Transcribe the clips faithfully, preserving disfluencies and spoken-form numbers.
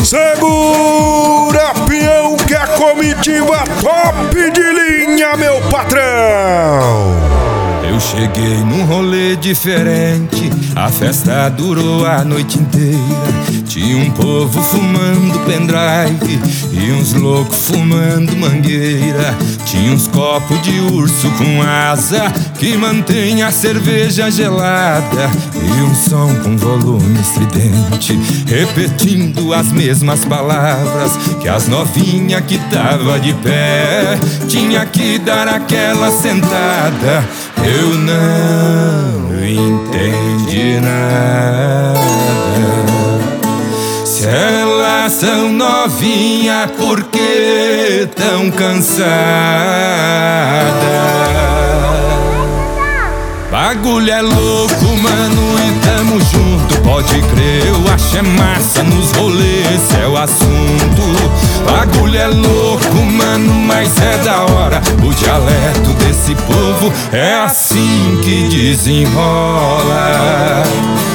Segura, peão, que a comitiva top de linha, meu patrão. Eu cheguei num rolê diferente, a festa durou a noite inteira. Tinha um povo fumando pendrive e uns loucos fumando mangueira. Tinha uns copos de urso com asa que mantém a cerveja gelada, e um som com volume estridente repetindo as mesmas palavras que as novinhas que tava de pé tinha que dar aquela sentada. Eu não entendi nada. Se elas são novinhas, por que tão cansadas? Bagulho é louco, mano, e tamo junto. Pode crer, eu acho é massa nos rolês, esse é o assunto. Bagulho é louco, mano, mas é da hora. O dialeto desse povo é assim que desenrola.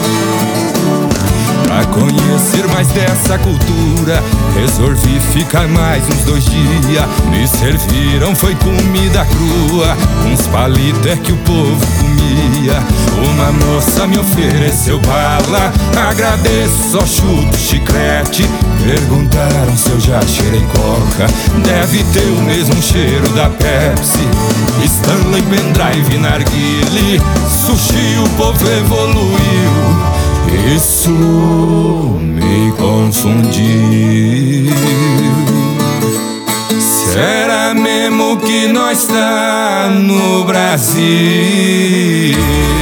Pra conhecer mais dessa cultura, resolvi ficar mais uns dois dias. Me serviram, foi comida crua, uns palitos é que o povo comia. Uma moça me ofereceu bala, agradeço, só chupo chiclete. Perguntaram se eu já cheirei coca, deve ter o mesmo cheiro da Pepsi. Stanley, pendrive, narguile, sushi, o povo evoluiu. Isso me confundiu. Será mesmo que nós tá no Brasil?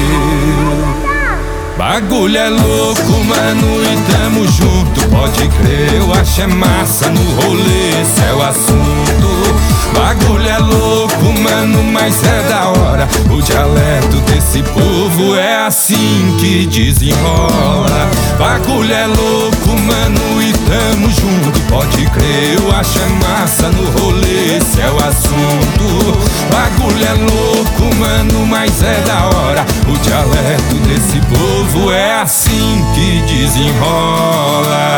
Bagulho é louco, mano, e tamo junto. Pode crer, eu acho é massa no rolê, esse é o assunto. Bagulho é louco, mano, mas é da hora. O dialeto desse povo é assim que desenrola. Bagulho é louco, mano, e tamo junto. Pode crer, eu acho é massa no rolê, esse é o assunto. Bagulho é louco, mano, mas é da hora. O dialeto desse povo é assim que desenrola.